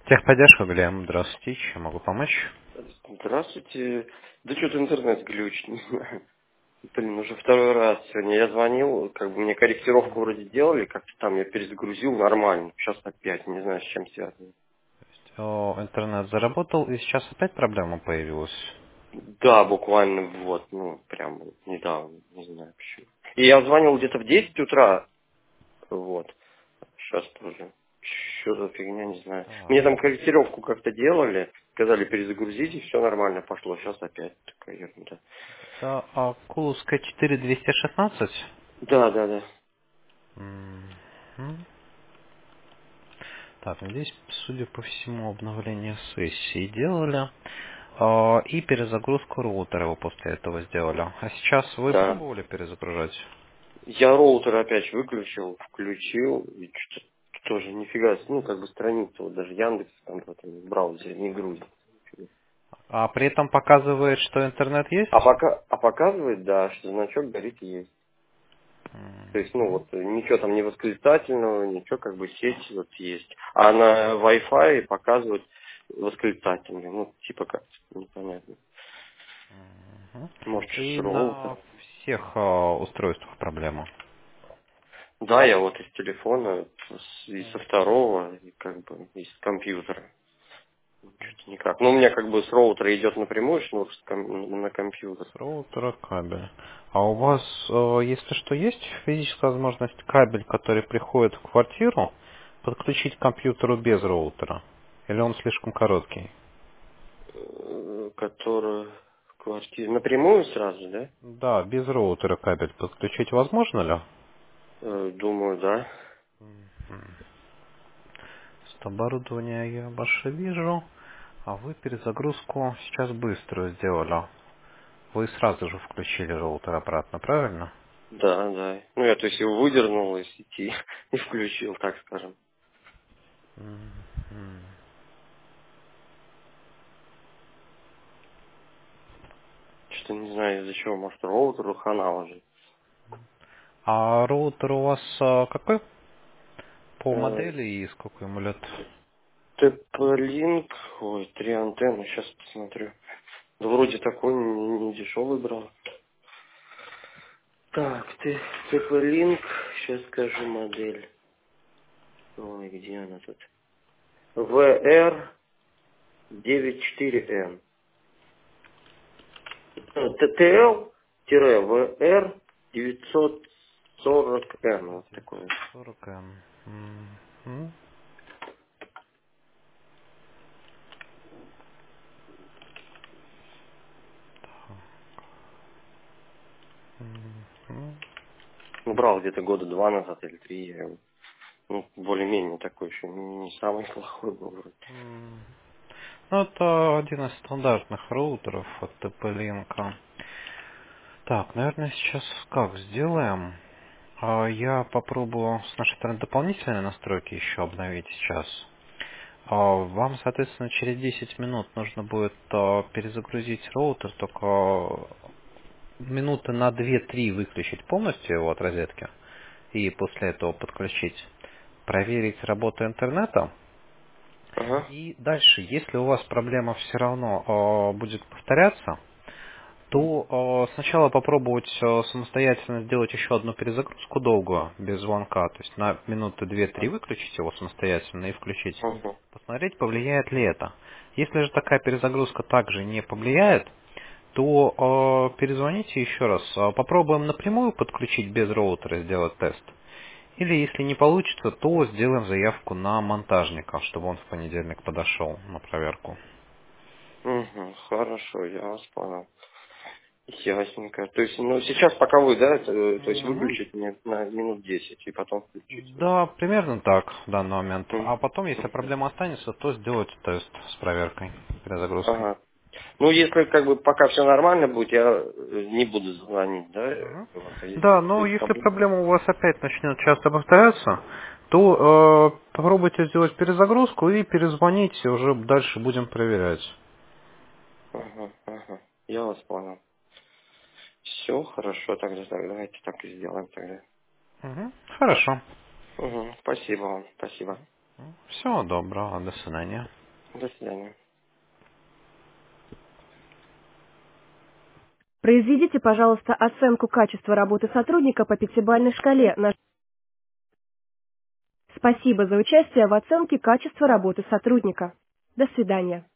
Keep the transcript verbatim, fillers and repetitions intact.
Техподдержка, Глеб, здравствуйте, чем могу помочь? Здравствуйте. Да что-то интернет глючит, не знаю. Блин, уже второй раз сегодня я звонил, как бы мне корректировку вроде делали, как-то там я перезагрузил нормально. Сейчас опять, не знаю, с чем связано. О, интернет заработал, и сейчас опять проблема появилась. Да, буквально вот, ну, прям вот недавно, не знаю почему. И я звонил где-то в десять утра, вот. Сейчас тоже. Что за фигня, не знаю. Мне Так. там корректировку как-то делали, сказали перезагрузить, и все нормально пошло. Сейчас опять такая ерунда. Это Акуловская четыре двести шестнадцать? Да, да, да. Мгм. Так, здесь, судя по всему, обновление сессии делали. А, И перезагрузку роутера вы после этого сделали. А сейчас вы Да. пробовали перезагружать? Я роутер опять выключил, включил, и что-то тоже нифига, ну, как бы страница, вот даже Яндекс там в этом браузере не грузит. А при этом показывает, что интернет А есть? пока, а показывает, да, что значок горит и есть. То есть, ну, Мгм. вот, ничего там не восклицательного, ничего, как бы сеть вот есть. А на Wi-Fi показывает восклицательный, ну, типа как, непонятно. Мгм. Может, с И роутера. на всех а, устройствах проблема. Да, я вот из телефона, с- и со второго, и как бы из компьютера. Что-то никак. Ну, у меня как бы с роутера идет напрямую шнур с ком- на компьютер. С роутера кабель. А у вас, э, если что, есть физическая возможность кабель, который приходит в квартиру, подключить к компьютеру без роутера? Или он слишком короткий? Э, Который в квартире. Напрямую сразу, да? Да, без роутера кабель подключить возможно ли? Э, Думаю, да. С оборудования я ваше вижу, а вы перезагрузку сейчас быструю сделали. Вы сразу же включили роутер обратно, правильно? Да, да. Ну, я, то есть, его выдернул из сети и включил, так скажем. Мгм. Что-то не знаю из-за чего. Может, роутеру хана уже. А роутер у вас э, какой по Э, модели и сколько ему лет? TP-Link. Ой, три антенны. Сейчас посмотрю. Да вроде такой не, не дешевый брал. Так, ты TP-Link. Сейчас скажу модель. Ой, где она тут? ви эр девять четыре эн. тэ тэ эл-ви эр девятьсот сорок эн. Вот такое. девятьсот сорок м. Мгм. Мгм. Ну, брал где-то года два назад или три. Я его, ну, более-менее такой еще не, не самый плохой был вроде. М. Ну, это один из стандартных роутеров от тэ пэ-Link. Так, наверное, сейчас как сделаем? А, Я попробую с нашей стороны дополнительные настройки еще обновить сейчас. А, Вам, соответственно, через десять минут нужно будет а, перезагрузить роутер, только минуты на две-три выключить полностью его от розетки и после этого подключить, проверить работу интернета. Ага. И дальше, если у вас проблема все равно э, будет повторяться, то э, сначала попробовать э, самостоятельно сделать еще одну перезагрузку долгую, без звонка, то есть на минуты две-три выключить его самостоятельно и включить, Ага. посмотреть, повлияет ли это. Если же такая перезагрузка также не повлияет, то э, перезвоните еще раз. Э, Попробуем напрямую подключить без роутера, сделать тест. Или если не получится, то сделаем заявку на монтажника, чтобы он в понедельник подошел на проверку. Угу, хорошо, я вас понял. Ясненько. То есть, ну, сейчас пока вы, да, это, э, то есть Мгм. выключить мне на минут десять и потом включить. Да, примерно так в данный момент. Мгм. А потом, если Мгм. проблема останется, то сделать тест с проверкой, перезагрузкой. Ага. Ну, если как бы пока все нормально будет, я э, не буду звонить, да? э, Мгм. вот, а если Да, но будет если проблема. проблема у вас опять начнет часто повторяться, то э, попробуйте сделать перезагрузку и перезвоните, уже дальше будем проверять. Ага, ага. Я вас понял. Все, хорошо, тогда так, давайте так и сделаем тогда. Мгм. Хорошо. Угу, спасибо вам, спасибо. Всего доброго, до свидания. До свидания. Произведите, пожалуйста, оценку качества работы сотрудника по пятибалльной шкале. на- Спасибо за участие в оценке качества работы сотрудника. До свидания.